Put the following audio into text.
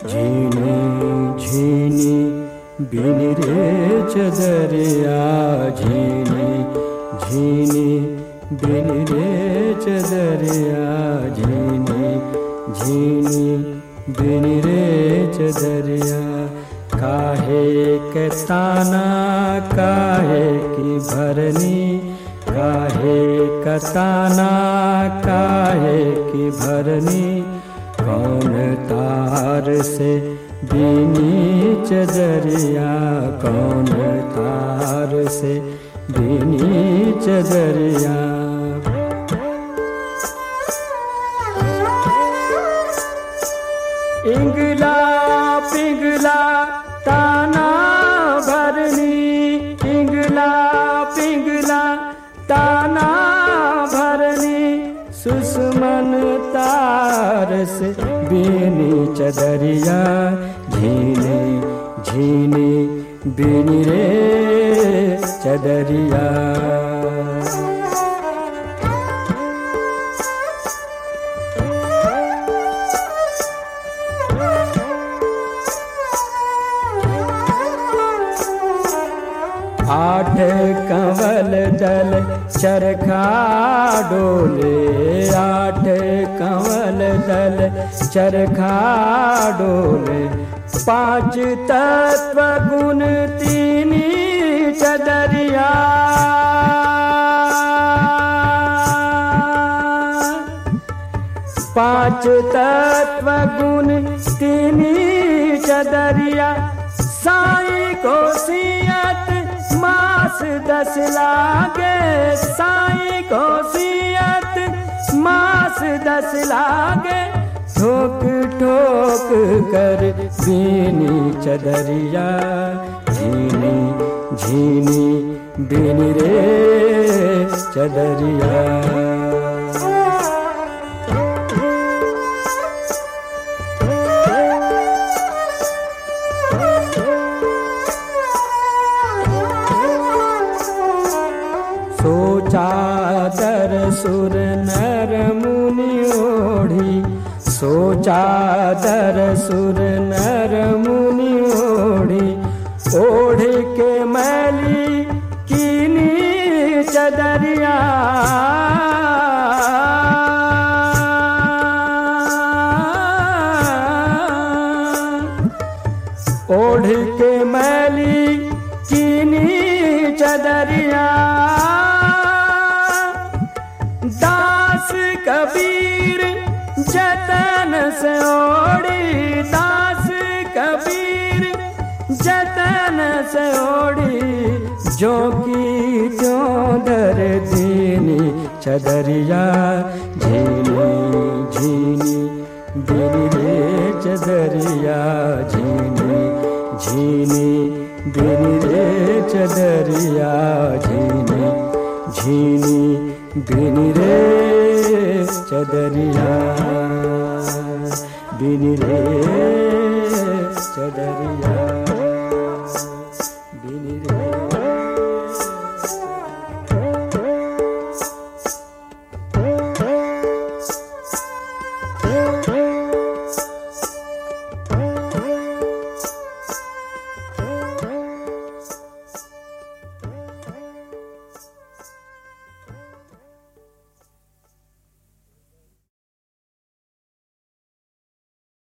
झीनी झीनी बिनी रे चदरिया, झीनी झीनी बिनी रे चदरिया, झीनी झीनी बिनी रे चदरिया। काहे के ताना काहे की भरनी, काहे का ताना काहे की भरनी। कौन तार से बीनी चदरिया, कौन तार से बीनी चदरिया। इंगला पिंगला ताना भरनी, इंगला पिंगला ताना भरनी। सुषमन तार से बीनी चदरिया, झीनी झीनी बीनी रे चदरिया। आठ कंवल दल चरखा डोले, आठ कंवल दल चरखा डोले। पांच तत्व गुण तीनी चदरिया, पांच तत्व गुण तीनी चदरिया। साई को सियत मास 10 लागे, साई को सियत मास 10 लागे। ठोक ठोक कर बीनी चदरिया, झीनी झीनी बीनी रे चदरिया। सोचादर सुर नर मुनि ओढ़ी, सोचादर सुर नर मुनि ओढ़ी। ओढ़ के मैली कीनी चदरिया, ओढ़ के मैली कीनी चदरिया। दास कबीर जतन से ओढ़ी, दास कबीर जतन से ओढ़ी। जो की जो दर दीनी चदरिया, झीनी झीनी बिनी रे चदरिया, झीनी झीनी बिनी रे चदरिया, झीनी झीनी बिनी रे चदरिया, बिनी रे चदरिया, बिनी रे।